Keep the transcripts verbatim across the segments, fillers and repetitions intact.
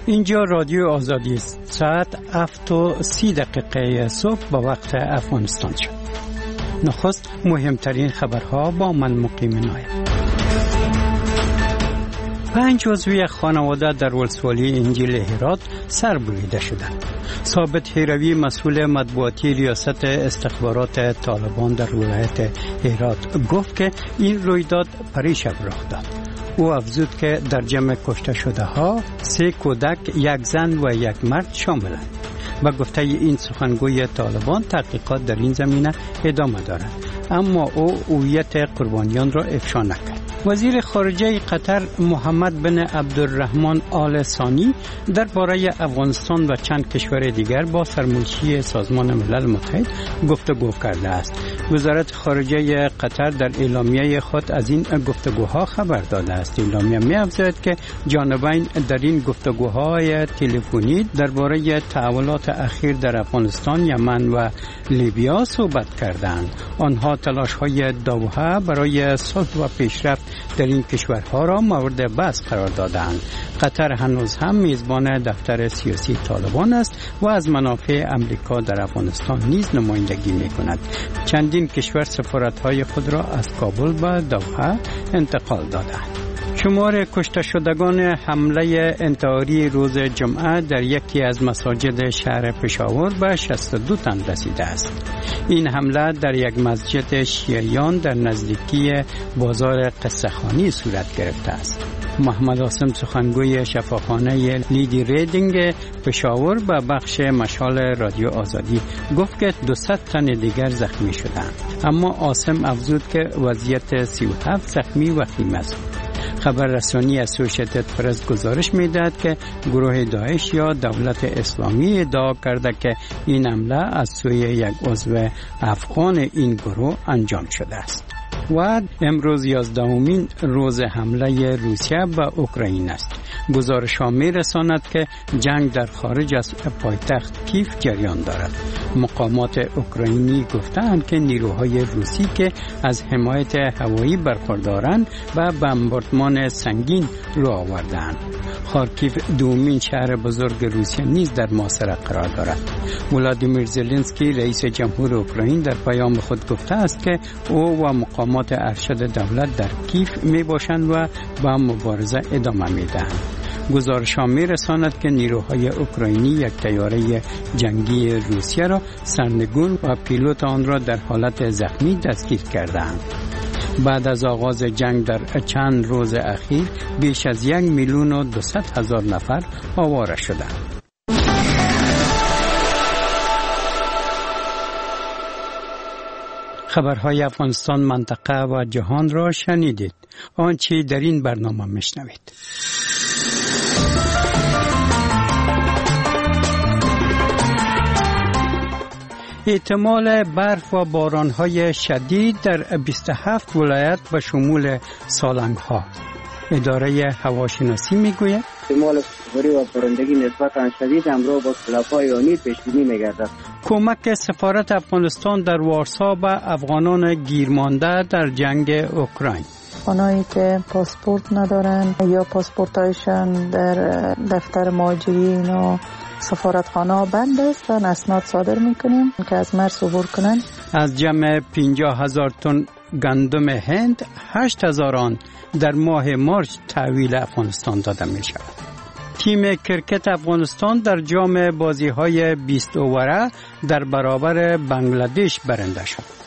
اینجا رادیو آزادی است. ساعت هفت و سی دقیقه صبح با وقت افغانستان شد. نخست مهمترین خبرها با من مقیم نایم. پنج عضوی خانواده در ولسوالی انجیل هرات سربریده شدند. ثابت هیروی مسئول مطبوعاتی ریاست استخبارات طالبان در ولایت هرات گفت که این رویداد پریشب رخ داد. او افزود که در جمع کشته شده ها سه کودک، یک زن و یک مرد شاملند. و گفته این سخنگوی طالبان تحقیقات در این زمینه ادامه دارد، اما او هویت قربانیان را افشا نکرد. وزیر خارجه قطر محمد بن عبدالرحمن آل ثانی درباره افغانستان و چند کشور دیگر با سرمنشی سازمان ملل متحد گفتگو کرده است. وزارت خارجه قطر در اعلامیه خود از این گفتگوها خبر داده است. اعلامیه می‌افزاید که جانبین در این گفتگوهای تلفنی درباره تحولات اخیر در افغانستان، یمن و لیبیا صحبت کردند. آنها تلاش‌های دوحه برای صلح و پیشرفت در این کشورها را مورد بحث قرار دادند. قطر هنوز هم میزبان دفتر سیاسی طالبان است و از منافع امریکا در افغانستان نیز نمایندگی می‌کند. چندین کشور سفارت‌های خود را از کابل به دوحه انتقال دادند. شمار کشته شدگان حمله انتحاری روز جمعه در یکی از مساجد شهر پشاور به شصت و دو تن رسیده است. این حمله در یک مسجد شیعیان در نزدیکی بازار قصه‌خانی صورت گرفته است. محمد عاصم سخنگوی شفاخانه لیدی ریدینگ پشاور به بخش مشال رادیو آزادی گفت که دویست تن دیگر زخمی شدند، اما عاصم افزود که وضعیت سی و هفت زخمی وخیم است. خبررسانی اسوسییتد پرس گزارش می‌دهد که گروه داعش یا دولت اسلامی ادعا کرده که این حمله از سوی یک عضو افغان این گروه انجام شده است. و امروز یازدهمین روز حمله روسیه به اوکراین است. گزارش‌ها می‌رساند که جنگ در خارج از پایتخت کیف جریان دارد. مقامات اوکراینی گفتند که نیروهای روسی که از حمایت هوایی برخوردارند و بمباردمان سنگین رو آوردند. خارکیف دومین شهر بزرگ روسیه نیز در محاصره قرار دارد. ولادیمیر زلنسکی رئیس جمهور اوکراین در پیام خود گفته است که او و مقامات ارشد دولت در کیف می باشند و با مبارزه ادامه می دهند. گزارش ها می رساند که نیروهای اوکراینی یک طیاره جنگی روسیه را سرنگون و پیلوت آن را در حالت زخمی دستگیر کردند. بعد از آغاز جنگ در چند روز اخیر بیش از یک میلیون و دویست هزار نفر آواره شدند. خبرهای افغانستان، منطقه و جهان را شنیدید. آنچه در این برنامه میشنوید. احتمال برف و باران‌های شدید در بیست و هفت ولایت به شمول سالنگ‌ها. اداره هواشناسی میگوید احتمال باری و بارندگی نسبتاً شدید همراه با سیلاب‌های آنی پیش‌بینی می‌گردد. کمک سفارت افغانستان در وارسا به افغانان گیرمانده در جنگ اوکراین. آنایی که پاسپورت ندارن یا پاسپورتایشان در دفتر مهاجرین و سفارتخانه بند است و اسناد صادر میکنیم که از مرز عبور کنند. از جمع پنجاه هزار تن گندم هند هشت هزار آن در ماه مارس تحویل افغانستان داده می شود. تیم کرکت افغانستان در جام بازی‌های بیست اووره در برابر بنگلادش برنده شد.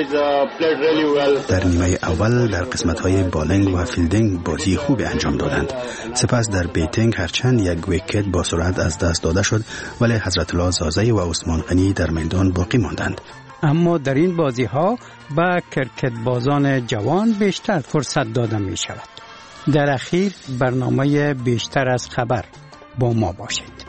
در نیمه اول در قسمت‌های بالینگ و فیلدینگ بازی خوبی انجام دادند. سپس در بیتینگ هرچند یک ویکت با سرعت از دست داده شد، ولی حضرت الله زازی و عثمان غنی در میدان باقی ماندند. اما در این بازی‌ها به کرکت بازان جوان بیشتر فرصت داده می شود. در اخیر برنامه بیشتر از خبر با ما باشید.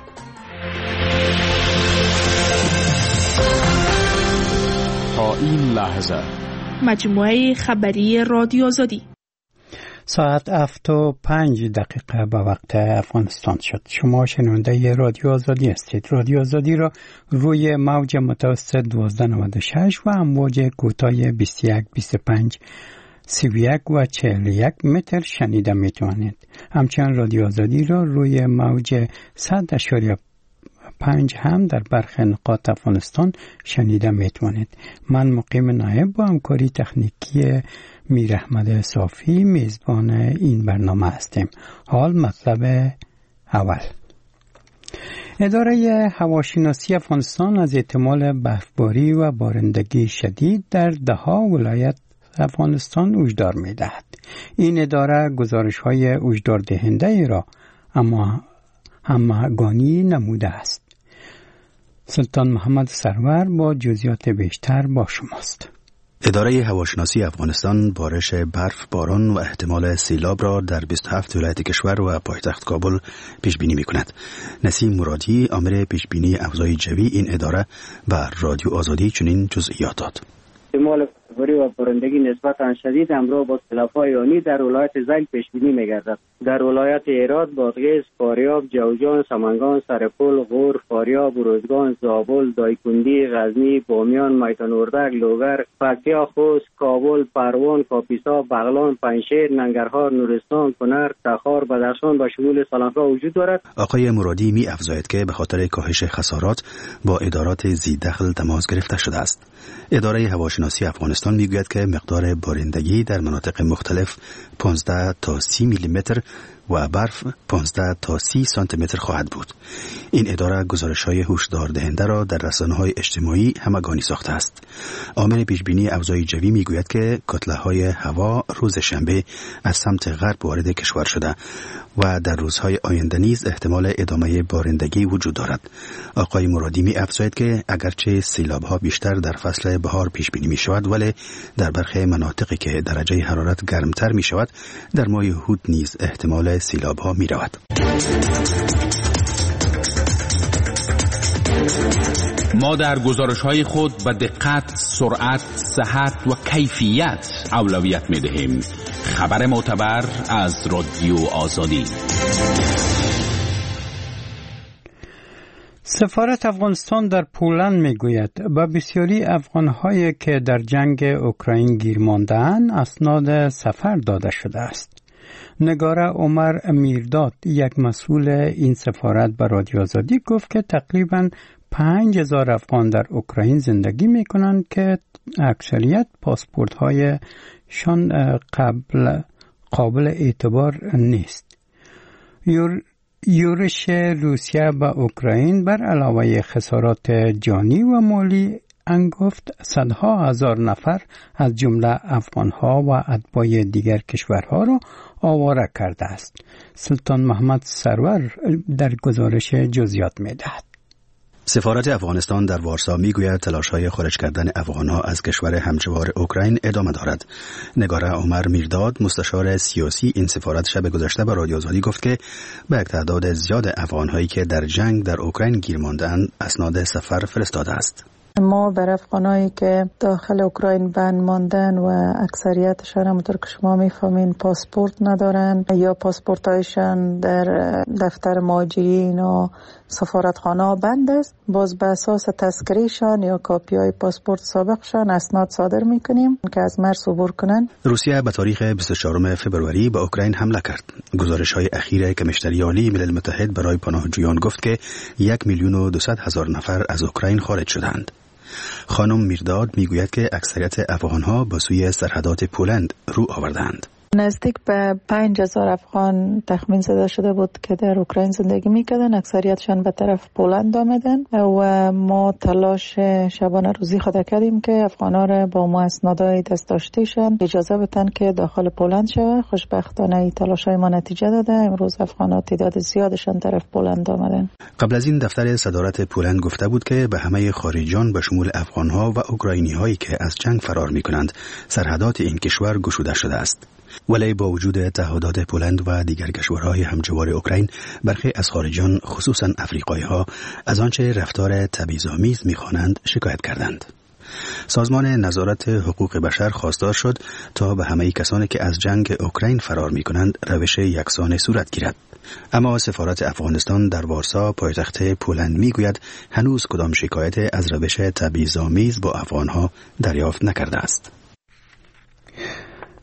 تا این لحظه مجموعه خبری رادیو آزادی ساعت هفت و پنج دقیقه به وقت افغانستان شد. شما شنونده رادیو آزادی هستید. رادیو آزادی را روی موج متوسط دوازده نود و شش و امواج کوتاه بیست و یک بیست و پنج سی و یک و چهل و یک متر شنیده می توانید. همچنین رادیو آزادی را روی موج صد اشاریه پنج هم در برخی نقاط افغانستان شنیده می توانید. من مقیم نایب با همکاری تکنیکی میر احمد صافی میزبان این برنامه هستیم. حال مطلب اول. اداره هواشناسی افغانستان از احتمال برفباری و بارندگی شدید در ده ها ولایت افغانستان هشدار می دهد. این اداره گزارش های هشدار دهنده ای را اما همگانی نموده است. سلطان محمد سرور با جزئیات بیشتر با شماست. اداره هواشناسی افغانستان بارش برف، باران و احتمال سیلاب را در بیست و هفت ولایت کشور و پایتخت کابل پیش بینی می‌کند. نسیم مرادی، آمر پیش بینی اوضاع جوی این اداره و رادیو آزادی چنین جزئیات داد. احتمال برفباری و بارندگی نسبتاً شدید همراه با سیلاب‌های آنی در ولایت زنگ پیش بینی می‌گردد. در ولایت هرات، بادغیس، فاریاب، جوزجان، سمنگان، سرپل، غور، فاریاب، روزگان، زابل، دایکندی، غزنی، بامیان، میدان اردک، لوگر، پکتیا، خوست، کابل، پروان، کاپیسا، بغلان، پنجشیر، ننگرهار، نورستان، کنر، تخار، بدخشان با شمول سالنگا وجود دارد. آقای مرادی می افزاید که به خاطر کاهش خسارات با ادارات ذی دخل تماس گرفته شده است. اداره هواشناسی افغانستان میگوید که مقدار بارندگی در مناطق مختلف پانزده تا سی میلی متر و برف پانزده تا سی سانتی متر خواهد بود. این اداره گزارش‌های هشدار دهنده را در رسانه‌های اجتماعی همگانی ساخته است. عامل پیشبینی اوضاع جوی میگوید که کتله‌های هوا روز شنبه از سمت غرب وارد کشور شده و در روزهای آینده نیز احتمال ادامه بارندگی وجود دارد. آقای مرادی می افزاید که اگرچه سیلاب‌ها بیشتر در فصل بهار پیش بینی می‌شود، ولی در برخی مناطقی که درجه حرارت گرمتر می‌شود در ماه هود نیز احتمال سیلاب‌ها می‌رود. ما در گزارش‌های خود به دقت، سرعت، صحت و کیفیت اولویت می‌دهیم. خبر معتبر از رادیو آزادی. سفارت افغانستان در پولند میگوید به بسیاری افغان‌هایی که در جنگ اوکراین گیر مانده‌اند اسناد سفر داده شده است. نگاره عمر میرداد، یک مسئول این سفارت به رادیو آزادی گفت که تقریباً پنج هزار افغان در اوکراین زندگی میکنند که اکثریت پاسپورت هایشان قبل قابل اعتبار نیست. یور یورش روسیه به اوکراین بر علاوه خسارات جانی و مالی انگفت صدها هزار نفر از جمله افغانها و اتباع دیگر کشورها را آواره کرده است. سلطان محمد سرور در گزارش جزئیات می‌دهد. سفارت افغانستان در وارسا میگوید تلاش‌های خارج کردن افغان‌ها از کشور همجوار اوکراین ادامه دارد. نگاره عمر میرداد، مستشار سیاسی این سفارت شب گذشته به رادیو آزادی گفت که به یک تعداد زیاد افغان‌هایی که در جنگ در اوکراین گیر مانده‌اند اسناد سفر فرستاده است. ما بر افغانایی که داخل اوکراین بند ماندن و اکثریتشان همونطور که شما میفهمین پاسپورت ندارن یا پاسپورتایشان در دفتر مهاجرین و سفارتخانه بند است، باز به اساس تذکرهشان یا کاپی های پاسپورت سابقشان اسناد صادر میکنیم که از مرز عبور کنن. روسیه به تاریخ بیست و چهارم فوریه به اوکراین حمله کرد. گزارش های اخیر کمیشنری عالی ملل متحد برای پناهجویان گفت که یک میلیون و دویست هزار نفر از اوکراین خارج شدند. خانم میرداد میگوید که اکثریت افغانها به سوی سرحدات پولند رو آوردند. نزدیک به پنج هزار افغان تخمین زده شده بود که در اوکراین زندگی میکردن، اکثریتشان به طرف پولند آمدن و ما تلاش شبانه روزی خود کردیم که افغانا را با ما اسنادهای دست داشتهشان اجازه بدن که داخل پولند شود. خوشبختانه این تلاش‌های ما نتیجه داده. امروز افغانا تعداد زیادشان طرف پولند آمدن. قبل از این دفتر صدارت پولند گفته بود که به همه خارجیان به شمول افغانها و اوکراینی‌هایی که از جنگ فرار می‌کنند سرحدات این کشور گشوده شده است. ولی با وجود تعهدات پولند و دیگر کشورهای همجوار اوکراین، برخی از خارجیان خصوصا افریقایی‌ها از آنچه رفتار تبعیض‌آمیز می‌خوانند شکایت کردند. سازمان نظارت حقوق بشر خواستار شد تا به همه کسانی که از جنگ اوکراین فرار می‌کنند روش یکسان صورت گیرد. اما سفارت افغانستان در وارسا پایتخت پولند میگوید هنوز کدام شکایت از روش تبعیض‌آمیز با افغان‌ها دریافت نکرده است.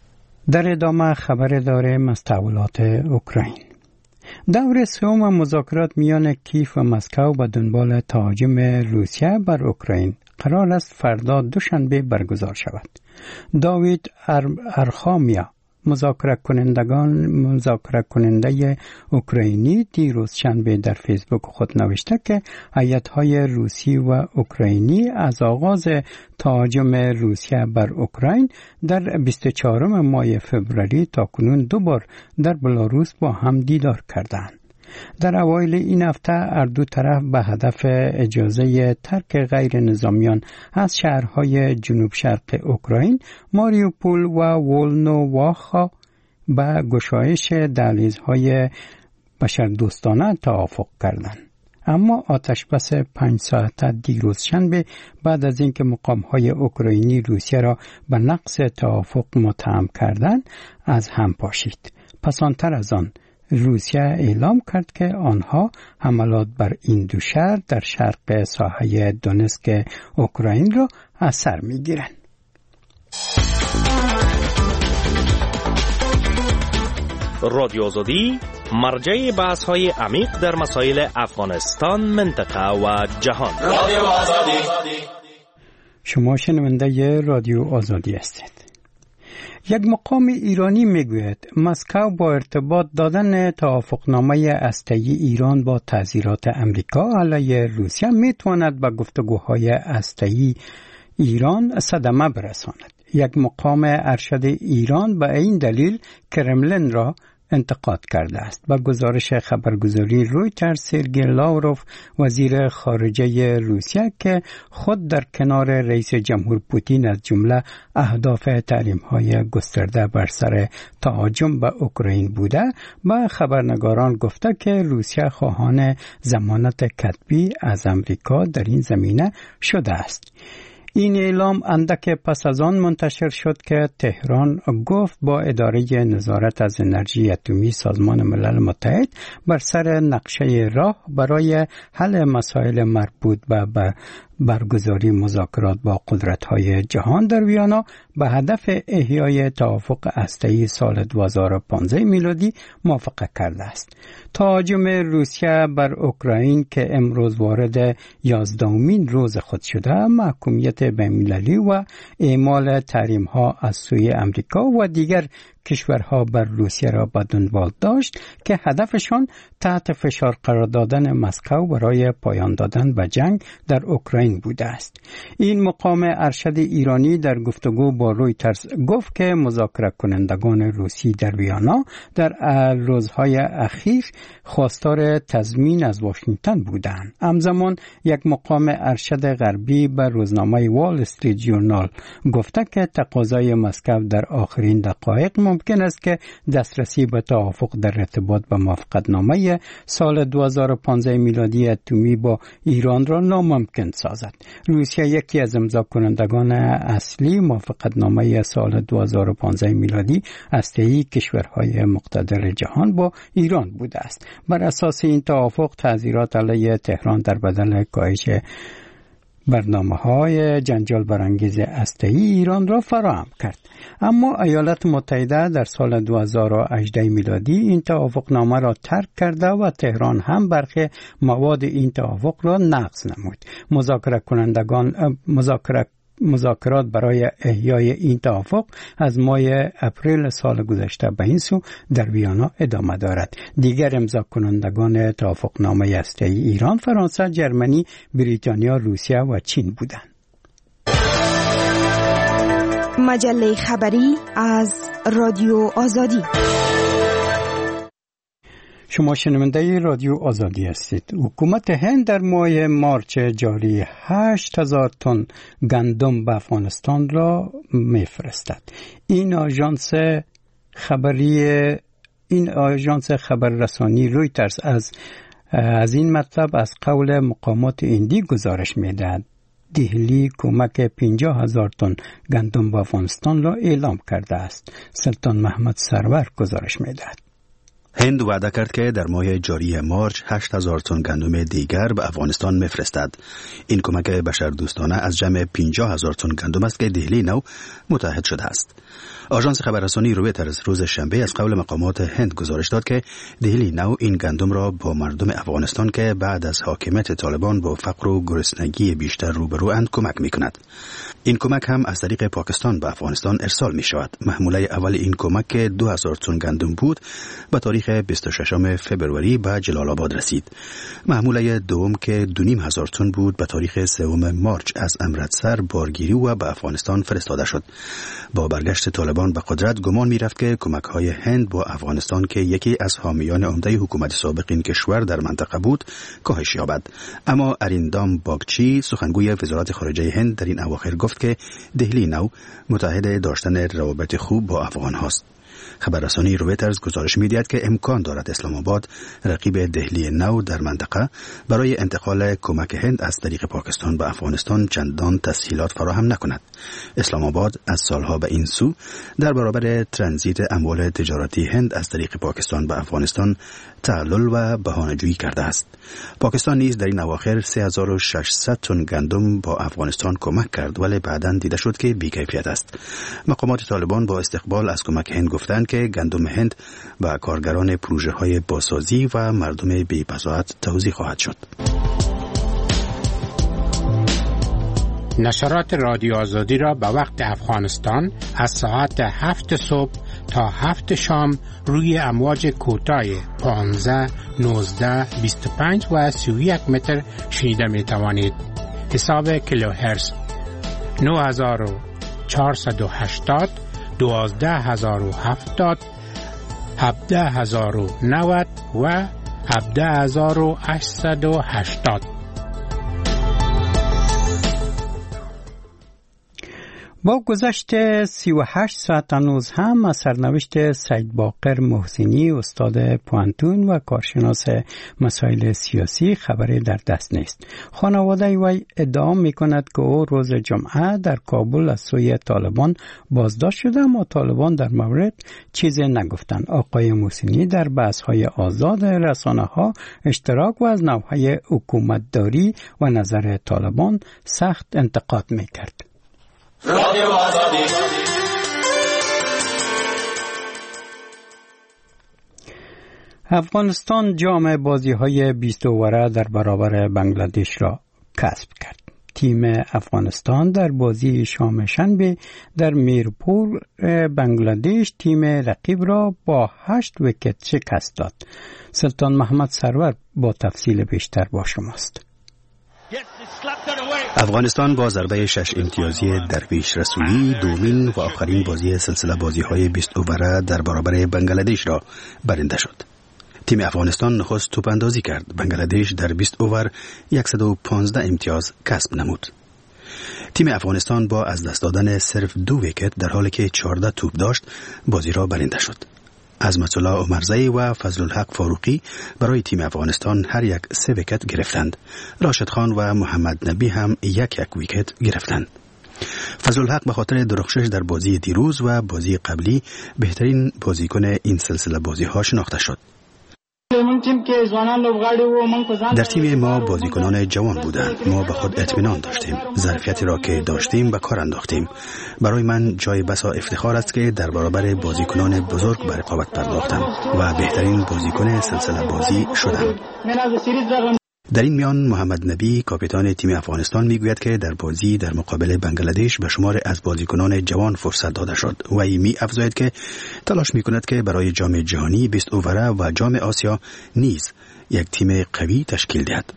در ادامه خبر داریم از تحولات اوکراین. دور سوم مذاکرات میان کیف و مسکو به دنبال تهاجم روسیه بر اوکراین قرار است فردا دوشنبه برگزار شود. داوید ارخامیا مذاکره کنندگان مذاکره کننده اوکراینی دیروز شنبه در فیسبوک خود نوشته که هیئت‌های روسی و اوکراینی از آغاز تهاجم روسیه بر اوکراین در بیست و چهارم ماه فوریه تا کنون دو بار در بلاروس با هم دیدار کردند. در اوایل این هفته هر دو طرف به هدف اجازه ترک غیر نظامیان از شهرهای جنوب شرق اوکراین ماریوپول و ولنوواخا به گشایش دهلیزهای بشردوستانه توافق کردند. اما آتشبس پنج ساعته دیروز شنبه بعد از اینکه مقام‌های اوکراینی روسیه را به نقض توافق متهم کردند از هم پاشید. پسانتر از آن روسیه اعلام کرد که آنها حملات بر این دو شهر در شرق ساحه دونسک اوکراین را از سر می‌گیرند. رادیو آزادی مرجع بحث‌های عمیق در مسائل افغانستان، منطقه و جهان. رادیو آزادی. شما شنونده رادیو آزادی هستید. یک مقام ایرانی میگوید مسکو با ارتباط دادن توافقنامه هسته‌ای ایران با تعزیرات امریکا علیه روسیه میتواند به گفتگوهای هسته‌ای ایران صدمه برساند. یک مقام ارشد ایران به این دلیل کرملین را انتقاد کرده است. با گزارش خبرگزاری رویترز، سرگئی لاوروف وزیر خارجه روسیه که خود در کنار رئیس جمهور پوتین از جمله اهداف تحریم‌های گسترده بر سر تهاجم به اوکراین بوده، با خبرنگاران گفته که روسیه خواهان ضمانت کتبی از امریکا در این زمینه شده است. این اعلام اندک پس از آن منتشر شد که تهران گفت با اداره نظارت از انرژی اتمی سازمان ملل متحد بر سر نقشه راه برای حل مسائل مربوط به برگزاری مذاکرات با قدرت‌های جهان در ویانا به هدف احیای توافق هسته‌ای سال دو هزار و پانزده میلادی موافقت کرده است. تهاجم روسیه بر اوکراین که امروز وارد یازدهمین روز خود شده، محکومیت بین‌المللی و اعمال تحریم‌ها از سوی امریکا و دیگر کشورها بر روسیه را به دنبال داشت که هدفشان تحت فشار قرار دادن مسکو برای پایان دادن به جنگ در اوکراین بوده است. این مقام ارشد ایرانی در گفتگو با رویترز گفت که مذاکره کنندگان روسی در ویانا در روزهای اخیر خواستار تضمین از واشنگتن بودند. همزمان یک مقام ارشد غربی به روزنامه وال استریت ژورنال گفته که تقاضای مسکو در آخرین دقایق ممکن است که دسترسی به توافق در ارتباط با موافقتنامه سال دو هزار و پانزده میلادی اتمی با ایران را ناممکن سازد. روسیه یکی از امضا کنندگان اصلی موافقتنامه سال دو هزار و پانزده میلادی هسته‌ای کشورهای مقتدر جهان با ایران بوده است. بر اساس این توافق تعزیرات علیه تهران در بدل کاهش برنامه‌های جنجال برانگیز هسته‌ای ایران را فراهم کرد. اما ایالات متحده در سال دو هزار و هجده میلادی این توافقنامه را ترک کرده و تهران هم برخی مواد این توافق را نقض نمود. مذاکره کنندگان مذاکره مذاکرات برای احیای این توافق از ماه اپریل سال گذشته به این سو در ویانا ادامه دارد. دیگر امضا کنندگان توافقنامه هسته‌ای ایران، فرانسه، جرمنی، بریتانیا، روسیه و چین بودند. مجله خبری از رادیو آزادی. شما شنونده رادیو آزادی هستید. حکومت هند در ماه مارچ جاری هشت هزار تن گندم به افغانستان را میفرستد. این آژانس خبری این آژانس خبررسانی رویترز از از این مطلب از قول مقامات هندی گزارش میدهد. دهلی کمک پنجاه هزار تن گندم به افغانستان را اعلام کرده است. سلطان محمد سرور گزارش میدهد. هند وعده کرد که در ماه جاری مارچ هشت هزار تن گندم دیگر به افغانستان میفرستد. این کمک بشردوستانه از جمع پنجاه هزار تن گندم است که دهلی نو متحد شده است. آژانس خبررسانی رویترز روز شنبه از قول مقامات هند گزارش داد که دهلی نو این گندم را با مردم افغانستان که بعد از حاکمیت طالبان با فقر و گرسنگی بیشتر روبروند کمک میکند. این کمک هم از طریق پاکستان به افغانستان ارسال می شود. محموله اول این کمک که دو هزار تن گندم بود به تاریخ بیست و ششم فوریه به جلال آباد رسید. محموله دوم که دو نیم هزار تن بود به تاریخ سوم مارچ از امرتسر بارگیری و به افغانستان فرستاده شد. با برگشت طالبان به قدرت گمان می رفت که کمک های هند با افغانستان که یکی از حامیان عمده حکومت سابق این کشور در منطقه بود کاهش یابد. اما اریندام باگچی سخنگوی وزارت خارجه هند در این اواخر گفت که دهلی نو متحد داشتن روابط خوب با افغان هاست. خبررسانی رویترز گزارش می‌دهد که امکان دارد اسلام آباد رقیب دهلی نو در منطقه برای انتقال کمک هند از طریق پاکستان به افغانستان چندان تسهیلات فراهم نکند. اسلام آباد از سالها به این سو در برابر ترانزیت اموال تجارتی هند از طریق پاکستان به افغانستان تعلل و بهانه‌جویی کرده است. پاکستان نیز در این اواخر سه هزار و ششصد تن گندم با افغانستان کمک کرد ولی بعداً دیده شد که بی‌کیفیت است. مقامات طالبان با استقبال از کمک هند گفتند که گندم هند به کارگران پروژه‌های بازسازی و مردم بی‌بضاعت توزیع خواهد شد. نشرات رادیو آزادی را به وقت افغانستان از ساعت هفت صبح تا هفت شام روی امواج کوتاه پانزده، نوزده، بیست و پنج و سی و یک متر شنیده می توانید. حساب کیلوهرتز نه هزار و چهارصد و هشتاد، دوازده هزار و هفتاد، هفده هزار و نود و هفده هزار و هشتصد و هشتاد. با گذشت سی و هشت ساعت هنوز هم از سرنوشت سید باقر محسنی استاد پوانتون و کارشناس مسائل سیاسی خبری در دست نیست. خانواده وی ادعا می کند که او روز جمعه در کابل از سوی طالبان بازداشت شده اما طالبان در مورد چیزی نگفتند. آقای محسنی در بحث‌های آزاد رسانه‌ها اشتراک و از نوع‌های حکومتداری و نظر طالبان سخت انتقاد می کرد. رادیو آزادی. افغانستان جام بازی‌های بیست اوره در برابر بنگلادش را کسب کرد. تیم افغانستان در بازی شام شنبه در میرپور بنگلادش تیم رقیب را با هشت ویکت شکست داد. سلطان محمد سرور با تفصیل بیشتر با شماست. افغانستان با ضربه شش امتیازی درویش رسولی دومین و آخرین بازی سلسله بازی‌های بیست اوره در برابر بنگلادش را برنده شد. تیم افغانستان نخست توپ اندازی کرد. بنگلادش در بیست اوور صد و پانزده امتیاز کسب نمود. تیم افغانستان با از دست دادن صرف دو ویکت در حالی که چهارده توپ داشت بازی را برنده شد. عظمت الله عمرزی و فضل الحق فاروقی برای تیم افغانستان هر یک سه ویکت گرفتند. راشد خان و محمد نبی هم یک یک ویکت گرفتند. فضل الحق به خاطر درخشش در بازی دیروز و بازی قبلی بهترین بازیکن این سلسله بازی‌ها شناخته شد. در تیم ما بازیکنان جوان بودند. ما به خود اطمینان داشتیم. ظرفیتی را که داشتیم به کار انداختیم. برای من جای بسا افتخار است که در برابر بازیکنان بزرگ به رقابت پرداختم و بهترین بازیکن سلسله بازی شدم. در این میان محمد نبی کاپیتان تیم افغانستان میگوید که در بازی در مقابل بنگلادش به شمار از بازیکنان جوان فرصت داده شد و ای می افزاید که تلاش میکند که برای جام جهانی بیست اوره و جام آسیا نیز یک تیم قوی تشکیل دهد.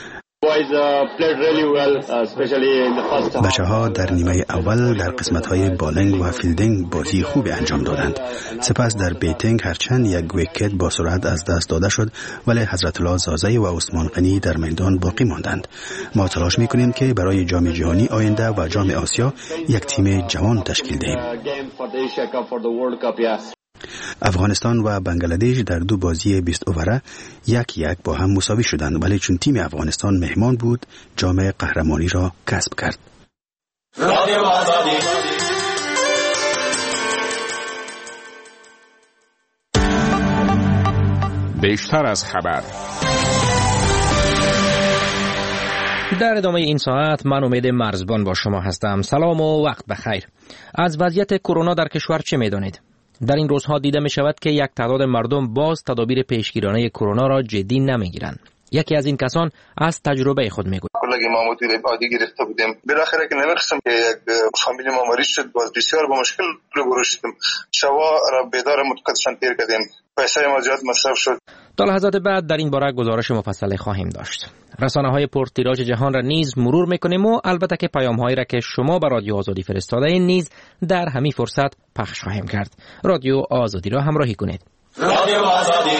بچه ها در نیمه اول در قسمت های بالنگ و فیلدینگ بازی خوب انجام دادند. سپس در بیتینگ هرچند یک ویکت با سرعت از دست داده شد ولی حضرت الله زازی و عثمان غنی در میدان باقی ماندند. ما تلاش میکنیم که برای جام جهانی آینده و جام آسیا یک تیم جوان تشکیل دهیم. افغانستان و بنگلادش در دو بازی بیست اوره یک یک با هم مساوی شدند ولی چون تیم افغانستان مهمان بود جام قهرمانی را کسب کرد. رادیو آزادی. بیشتر از خبر. در ادامه این ساعت من امید مرزبان با شما هستم. سلام و وقت بخیر. از وضعیت کرونا در کشور چه می‌دانید؟ در این روزها دیده می شود که یک تعداد مردم باز تدابیر پیشگیرانه کرونا را جدی نمیگیرند. یکی از این کسان از تجربه خود میگوید. کلاگی ما مدیر عادی گرفته بودیم. بالاخره که نمی‌خواستم که یک فامیل ما مریض شد، باز بسیار با مشکل روبرو شدیم. شوا را بیدار متقدسان تیر کردیم. پیسه ما زیاد مصرف شد. تا لحظات بعد در این باره گزارش مفصل خواهیم داشت. رسانه‌های پرتیراژ جهان را نیز مرور می‌کنیم و البته که پیام‌هایی را که شما به رادیو آزادی فرستاده این نیز در همین فرصت پخش خواهیم کرد. رادیو آزادی را همراهی کنید. رادیو آزادی.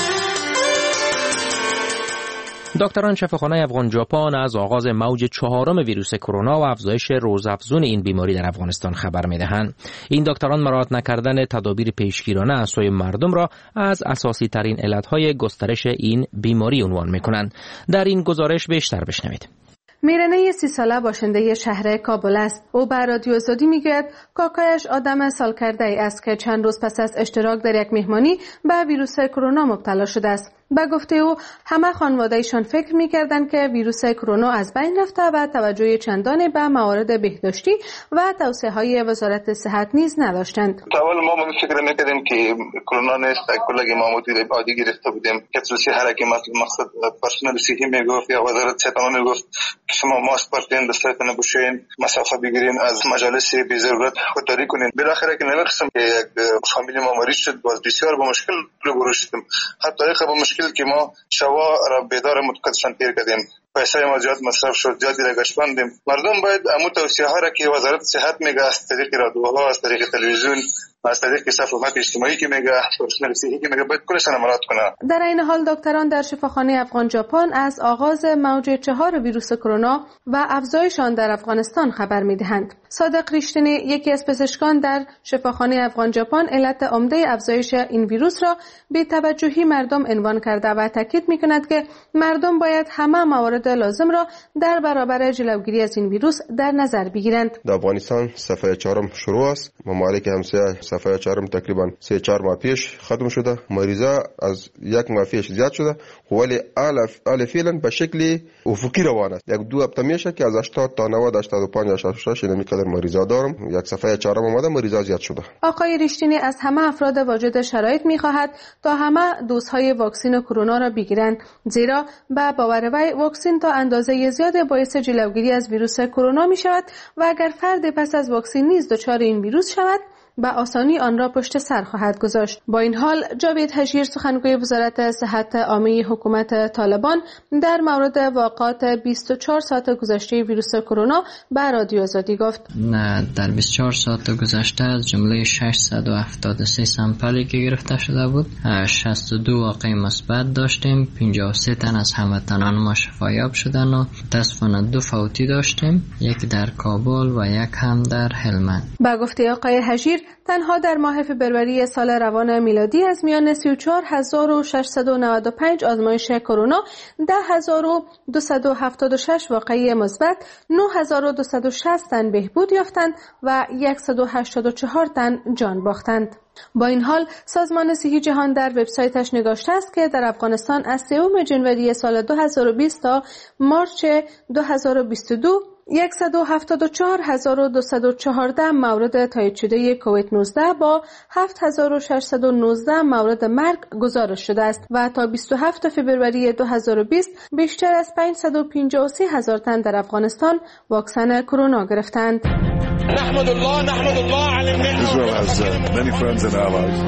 دکتران شفاخانه افغان ژاپن از آغاز موج چهارم ویروس کرونا و افزایش روزافزون این بیماری در افغانستان خبر می‌دهند. این دکتران مراعات نکردن تدابیر پیشگیرانه از سوی مردم را از اساسی ترین علتهای گسترش این بیماری عنوان می‌کنند. در این گزارش بیشتر بشنوید. میرنه سی ساله باشنده شهر کابل است. او به رادیو آزادی میگوید کاکایش آدم سالکرده ای است که چند روز پس از اشتراک در یک مهمانی به ویروس کرونا مبتلا شده است. به گفته او همه خانواده‌ایشان فکر می‌کردند که ویروس کرونا از بین رفته و توجه چندانی به موارد بهداشتی و توصیه‌های وزارت صحت نیز نداشتند. اول ما هم فکر می‌کردیم که کرونا نیست، کلاگی ما مدیر عادی گرفته بودیم. کتلسی حرکت مقصد پرسنل صحی میگفت یا وزارت صحت میگفت که شما ماسک بردین، دستتون بپوشین، مسافه بگیرین، از مجالس بی ضرورت خودداری کنین. بالاخره که نمی‌خواستم که یک فامیل ما مریض شد، باز بسیار با مشکل روبرو شدیم. حتی با مشکل که ما شوا را بیدار متقدسان تیر کردیم. پیسه ما زیاد مصرف شد، زیادی را گشتاندیم. مردم باید امو توصیه ها را که وزارت صحت میگه از طریق رادیوها، از طریق تلویزیون، از طریق صفحات اجتماعی که میگه، پرسنل صحی که میگه، باید کلشان مراعات کنه. در این حال دکتران در شفاخانه افغان ژاپن از آغاز موج چهار ویروس کرونا و افزایش آن در افغانستان خبر میدهند. صادق ریشتینی یکی از پزشکان در شفاخانه افغان ژاپن علت عمده افزایش این ویروس را به توجهی مردم عنوان کرده و تاکید میکند که مردم باید همه موارد لازم را در برابر جلوگیری از این ویروس در نظر بگیرند. در افغانستان صفحه چهارم شروع است. ممالک همسایه صفحه چهارم تقریبا سه چهار ماه پیش ختم شده. مریضا از یک ماه پیش زیاد شده، ولی حال فعلا به شکل افقی روان است. یک دو هفته میشه که از هشتاد تا نود هشتاد و پنج هشتاد و شش نمیقدر مریضا دارم. یک صفحه چهارم اومده، مریضا زیاد شده. آقای ریشتینی از همه افراد واجد شرایط میخواهد تا همه دوزهای واکسن کرونا را بگیرند، زیرا به باور وی واکسن تا اندازه زیاد باعث جلوگیری از ویروس کرونا می شود و اگر فرد پس از واکسن نیز دچار این ویروس شود به آسانی آن را پشت سر خواهد گذاشت. با این حال جاوید حجیر سخنگوی وزارت صحت عامه حکومت طالبان در مورد واقعات بیست و چهار ساعت گذشته ویروس کرونا به رادیو آزادی گفت در بیست و چهار ساعت گذشته از جمله ششصد و هفتاد و سه سامپلی که گرفته شده بود، شصت و دو واقعه مثبت داشتیم، پنجاه و سه تن از هموطنان ما شفایاب شدن و متاسفانه دو فوتی داشتیم، یک در کابل و یک هم در هلمند. با گفته آقای حجیر تنها در ماه فوریه سال روان میلادی از میان سی و چهار هزار و ششصد و نود و پنج آزمایش کرونا ده هزار و دویست و هفتاد و شش واقعه مثبت، نه هزار و دویست و شصت تن بهبود یافتند و صد و هشتاد و چهار تن جان باختند. با این حال سازمان صحی جهان در وبسایتش نگاشته است که در افغانستان از سوم ژانویه سال دو هزار و بیست تا مارچ دو هزار و بیست و دو صد و هفتاد و چهار هزار و دویست و چهارده مورد تایید شده کووید نوزده با هفت هزار و ششصد و نوزده مورد مرگ گزارش شده است و تا بیست و هفتم فوریه دو هزار و بیست بیشتر از پانصد و پنجاه و سه هزار تن در افغانستان واکسن کرونا گرفتند. نحمد الله نحمد الله علی النعمة. Israel has uh, many friends and allies.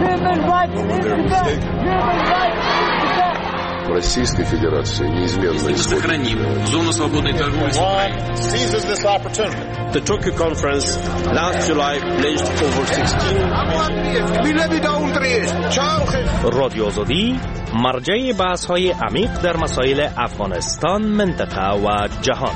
Российской Федерации неизменно исходит. Зону свободной торговли с Украиной. Seizes this opportunity. The Tokyo conference last July pledged over sixteen. رادیو آزادی مرجع بحث‌های عمیق در مسائل افغانستان، منطقه و جهان.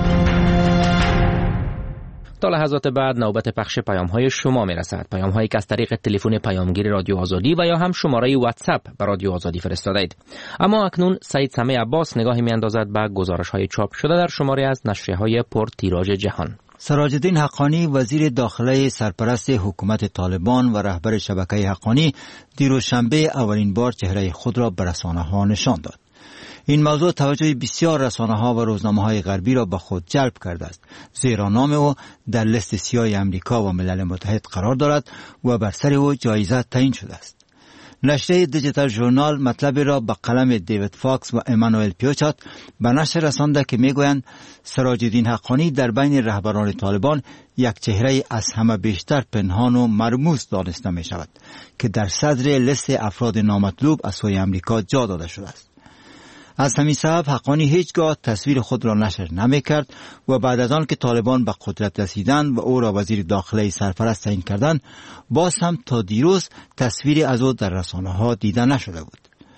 تا لحظات بعد نوبت پخش پیام‌های شما میرسد. پیام‌هایی که از طریق تلفن پیامگیر رادیو آزادی و یا هم شماره واتساپ به رادیو آزادی فرستادید. اما اکنون سعید سمیع عباس نگاهی میاندازد به گزارش‌های چاپ شده در شماره از نشریه‌های پر تیراژ جهان. سراج الدین حقانی وزیر داخله سرپرست حکومت طالبان و رهبر شبکه حقانی دیروز شنبه اولین بار چهره خود را به رسانه‌ها نشان داد. این موضوع توجه بسیار رسانه‌ها و روزنامه‌های غربی را به خود جلب کرده است، زیرا نام او در لیست سیاه امریکا و ملل متحد قرار دارد و بر سر او جایزه تعیین شده است. نشریه دیجیتال ژورنال مطلب را به قلم دیوید فاکس و امانوئل پیوچات به نشر رسانده که میگویند سراج الدین حقانی در بین رهبران طالبان یک چهره از همه بیشتر پنهان و مرموز دانسته می شود که در صدر لیست افراد نامطلوب از سوی امریکا جا داده شده است. از همین سبب حقانی هیچگاه تصویر خود را نشر نمی کرد و بعد از آن که طالبان به قدرت رسیدند و او را وزیر داخله سرپرست تعیین کردند، باز هم تا دیروز تصویری از او در رسانه‌ها دیده نشده بود.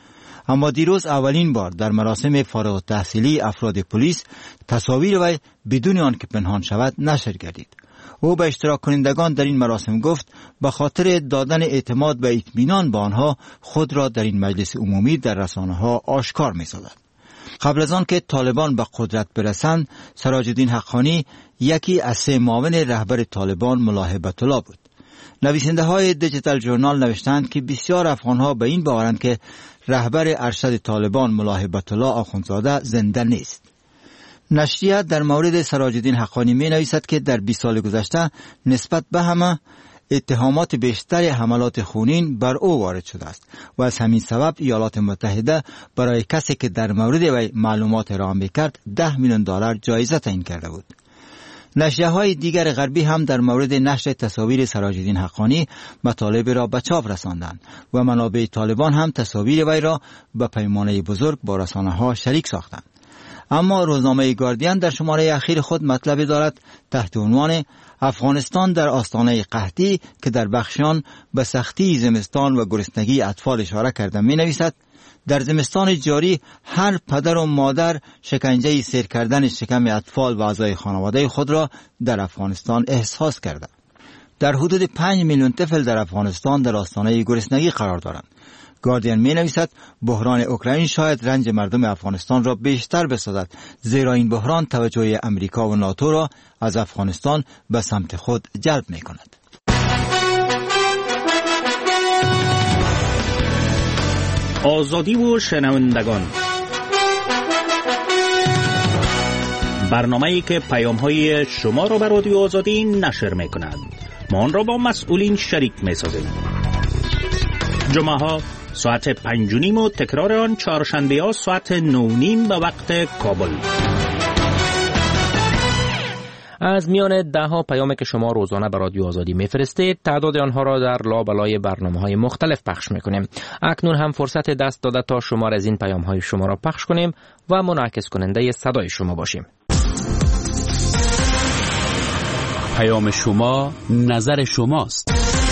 اما دیروز اولین بار در مراسم فارغ التحصیلی افراد پلیس تصاویر وی بدون آن که پنهان شود نشر گردید. او به اشتراک کنندگان در این مراسم گفت به خاطر دادن اعتماد و اطمینان به آنها خود را در این مجلس عمومی در رسانه‌ها آشکار می‌سازد. قبل از آن که طالبان به قدرت برسند، سراج الدین حقانی یکی از سه معاون رهبر طالبان ملا هیبت الله بود. نویسنده های دیجیتال ژورنال نوشتند که بسیار افغان‌ها به این باورند که رهبر ارشد طالبان ملا هیبت الله آخوندزاده زنده نیست. نشریه در مورد سراج الدین حقانی می نویسد که در بیست سال گذشته نسبت به همه اتهامات بیشتر حملات خونین بر او وارد شده است و از همین سبب ایالات متحده برای کسی که در مورد وی معلومات ارائه می‌کرد ده میلیون دلار جایزه تعیین کرده بود. نشریه های دیگر غربی هم در مورد نشر تصاویر سراج الدین حقانی مطالب را به چاپ رساندند و منابع طالبان هم تصاویر وی را به پیمانه بزرگ با رسانه‌ها شریک ساختند. اما روزنامه گاردین در شماره اخیر خود مطلبی دارد تحت عنوان افغانستان در آستانه قحطی که در بخشان به سختی زمستان و گرسنگی اطفال اشاره کرده می نویسد در زمستان جاری هر پدر و مادر شکنجه سیر کردن شکم اطفال و اعضای خانواده خود را در افغانستان احساس کرده. در حدود پنج میلیون طفل در افغانستان در آستانه گرسنگی قرار دارند. گاردین می نویسد بحران اوکراین شاید رنج مردم افغانستان را بیشتر بسازد، زیرا این بحران توجه امریکا و ناتو را از افغانستان به سمت خود جلب می کند. آزادی و شنوندگان، برنامه‌ای که پیام‌های شما را به رادیو آزادی نشر می‌کند. ما آن را با مسئولین شریک می‌سازیم. جمعه‌ها ساعت پنج و نیم و تکرار آن چهارشنبه ها ساعت نو نیم به وقت کابل. از میان ده ها پیامی که شما روزانه به رادیو آزادی میفرستید، تعداد آنها را در لابلای برنامه‌های مختلف پخش میکنیم. اکنون هم فرصت دست داده تا شمار از این پیام‌های شما را پخش کنیم و منعکس کننده صدای شما باشیم. پیام شما نظر شماست.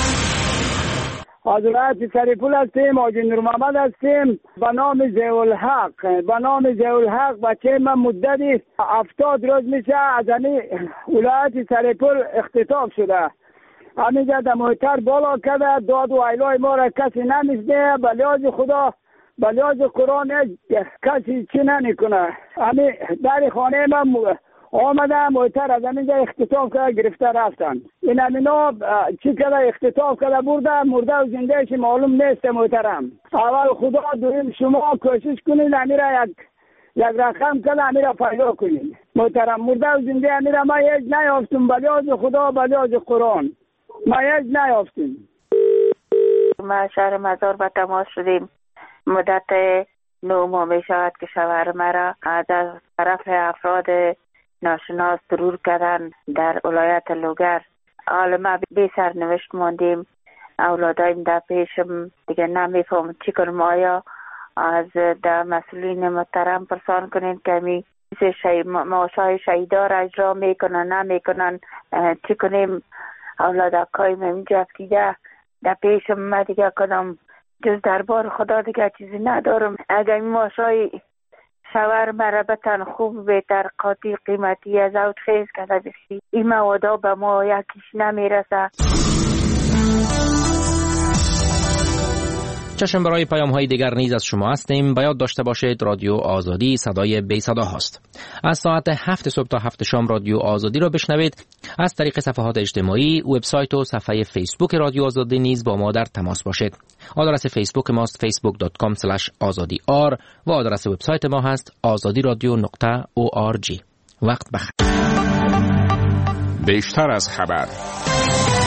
حضرت شریف‌الله هستیم، حاجی نور محمد هستیم. به نام ضیاءالحق به نام ضیاءالحق بچه من مدتی هفتاد روز میشه از همین ولایت شریف‌الله اختطاف شده. همینجا در محتر بالا کرده، داد و ایلای ما را کسی نمیشنه. به لحاظ خدا به لحاظ قرآن کسی چی نمیکنه. همین در خانه من آمده محتر از همینجا اختطاف کرده گرفته رفتن. این همینا چی کرده اختطاف کرده برده، مرده و زندهش معلوم نیست. محترم اول خدا دویم شما کوشش کنید امیره یک یک رقم کرده امیره پیدا کنید. محترم مرده و زنده امیره ما هیچ نیافتیم، به لحاظ خدا به لحاظ قرآن ما هیچ نیافتیم. ما شهر مزار به تماس شدیم. مدت نو ماه می شود که شوهر مرا از طرف افراد ناشناس ضرور کردن در ولایت لوگر. حالا ما بی سرنوشت ماندیم. اولادایم در پیشم دیگه نمیفهم چی کنم. آیا از در مسئولین محترم پرسان کنین که می شهید معاشای شهیدا را اجرا میکنن نمیکنن چی کنیم؟ اولاد اکایم اینجا افتیده در پیشم. ما دیگه کنم جز دربار خدا دیگه چیزی ندارم. اگر این معاشای شوهر مرا بتن خوب بهتر قاطی قیمتی از اوت خیز کرده بسی این موادا به ما یکیش نمیرسه. چشم برای پیام های دیگر نیز از شما هستیم. باید داشته باشید رادیو آزادی صدای بی صدا هاست. از ساعت هفت صبح تا هفت شام رادیو آزادی را بشنوید. از طریق صفحات اجتماعی، وبسایت و صفحه فیسبوک رادیو آزادی نیز با ما در تماس باشید. آدرس فیسبوک ماست فیسبوک دات کام اسلش آزادی آر و آدرس وبسایت ما هست آزادی رادیو نقطه او آر جی. وقت بخیر. بیشتر از خبر.